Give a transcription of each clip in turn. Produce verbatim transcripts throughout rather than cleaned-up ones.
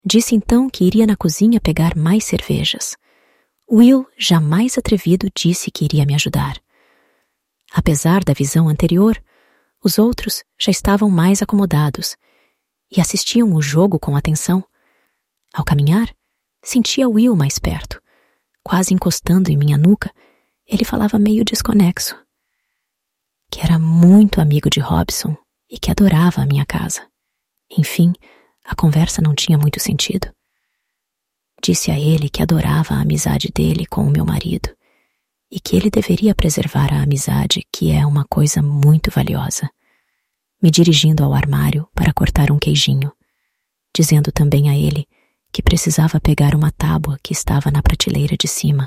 Disse então que iria na cozinha pegar mais cervejas. Will, jamais atrevido, disse que iria me ajudar. Apesar da visão anterior, os outros já estavam mais acomodados e assistiam o jogo com atenção. Ao caminhar, sentia Will mais perto. Quase encostando em minha nuca, ele falava meio desconexo. Que era muito amigo de Robson e que adorava a minha casa. Enfim, a conversa não tinha muito sentido. Disse a ele que adorava a amizade dele com o meu marido e que ele deveria preservar a amizade, que é uma coisa muito valiosa. Me dirigindo ao armário para cortar um queijinho, dizendo também a ele que precisava pegar uma tábua que estava na prateleira de cima.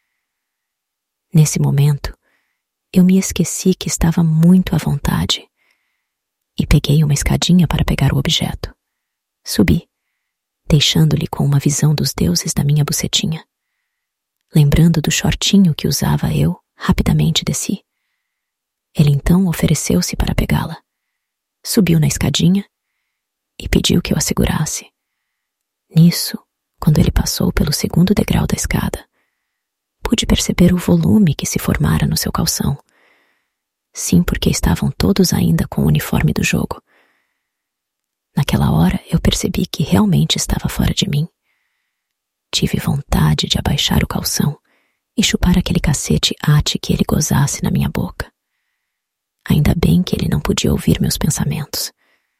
Nesse momento, eu me esqueci que estava muito à vontade e peguei uma escadinha para pegar o objeto. Subi, deixando-lhe com uma visão dos deuses da minha bucetinha. Lembrando do shortinho que usava eu, rapidamente desci. Ele então ofereceu-se para pegá-la. Subiu na escadinha e pediu que eu a segurasse. Nisso, quando ele passou pelo segundo degrau da escada, pude perceber o volume que se formara no seu calção. Sim, porque estavam todos ainda com o uniforme do jogo. Naquela hora eu percebi que realmente estava fora de mim. Tive vontade de abaixar o calção e chupar aquele cacete ate que ele gozasse na minha boca. Ainda bem que ele não podia ouvir meus pensamentos.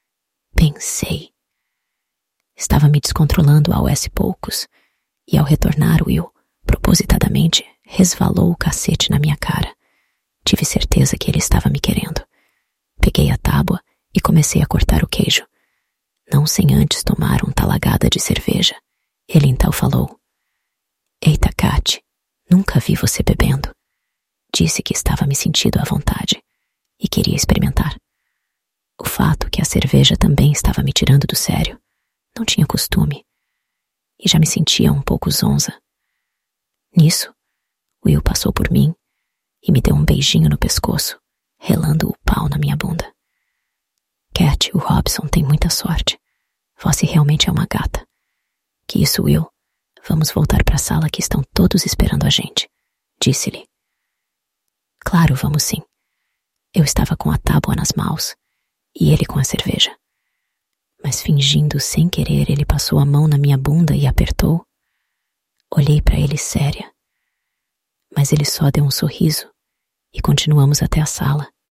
Pensei. Estava me descontrolando ao S poucos, e ao retornar Will, propositadamente, resvalou o cacete na minha cara. Tive certeza que ele estava me querendo. Peguei a tábua e comecei a cortar o queijo. Não sem antes tomar um talagada de cerveja. Ele então falou: Eita, Kat, nunca vi você bebendo. Disse que estava me sentindo à vontade e queria experimentar. O fato que a cerveja também estava me tirando do sério. Não tinha costume e já me sentia um pouco zonza. Nisso, Will passou por mim e me deu um beijinho no pescoço, relando o pau na minha bunda. Cat, o Robson tem muita sorte. Você realmente é uma gata. Que isso, Will. Vamos voltar para a sala que estão todos esperando a gente, disse-lhe. Claro, vamos sim. Eu estava com a tábua nas mãos e ele com a cerveja. Mas fingindo sem querer, ele passou a mão na minha bunda e apertou. Olhei para ele séria. Mas ele só deu um sorriso e continuamos até a sala.